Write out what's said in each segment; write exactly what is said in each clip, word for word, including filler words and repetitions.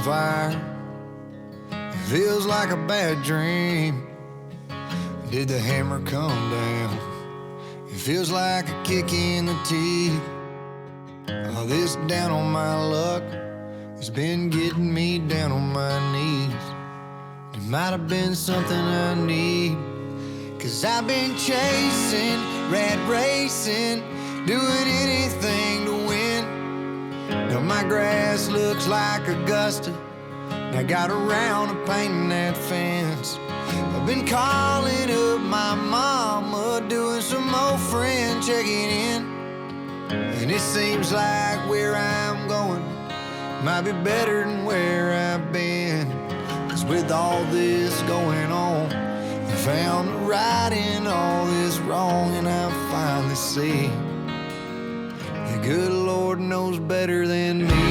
fire. It feels like a bad dream. Did the hammer come down? It feels like a kick in the teeth. All this down on my luck has been getting me down on my knees. It might have been something I need, 'cause I've been chasing, rat racing, doing anything to win. Now my grass looks like Augusta, and I got around to painting that fence. I've been calling up my mama, doing some old friend checking in. And it seems like where I'm going might be better than where I've been. 'Cause with all this going on, I found the right in all this wrong, and I finally see the good Lord knows better than me.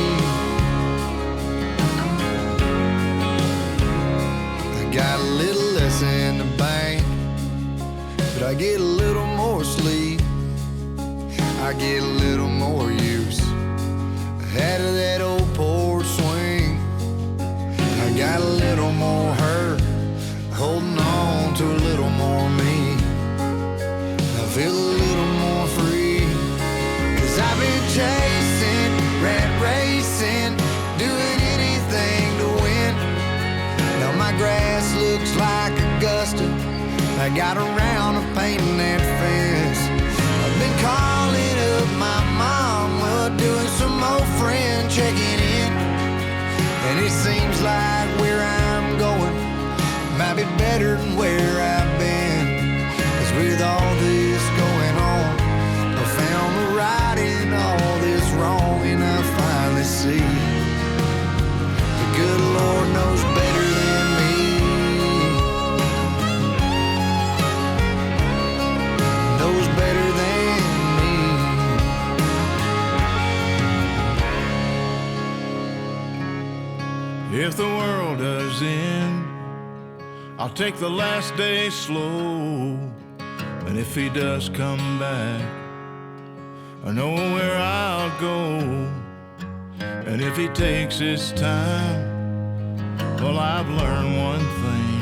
I got a little less in the bank, but I get a little more sleep. I get a little more use out of that old porch swing. I got a little more hurt, holding on to a little more me. I feel a little more free, 'cause I've been chasing, rat racing, doing anything to win. Now my grass looks like Augusta, I got around to painting that fence. I've been calling up my mama, doing some old friend checking in. And it seems like where I'm going might be better than where I've been. 'Cause with all this going on, I found the right in all this wrong, and I finally see the good Lord knows better than me. Knows better than me. If the world does end, I'll take the last day slow. And if he does come back, I know where I'll go. And if he takes his time, well, I've learned one thing: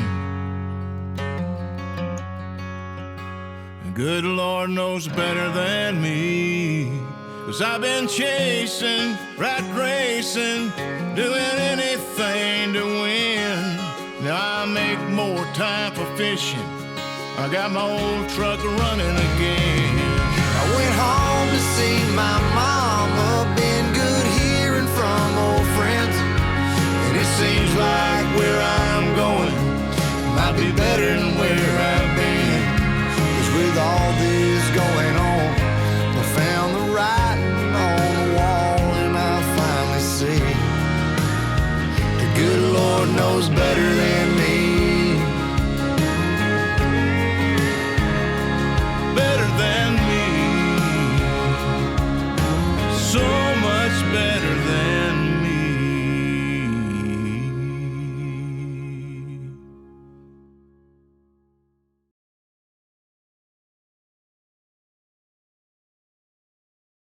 the good Lord knows better than me. 'Cause I've been chasing, rat racing, doing anything to win. Now I make more time for fishing, I got my old truck running again. I went home to see my mom.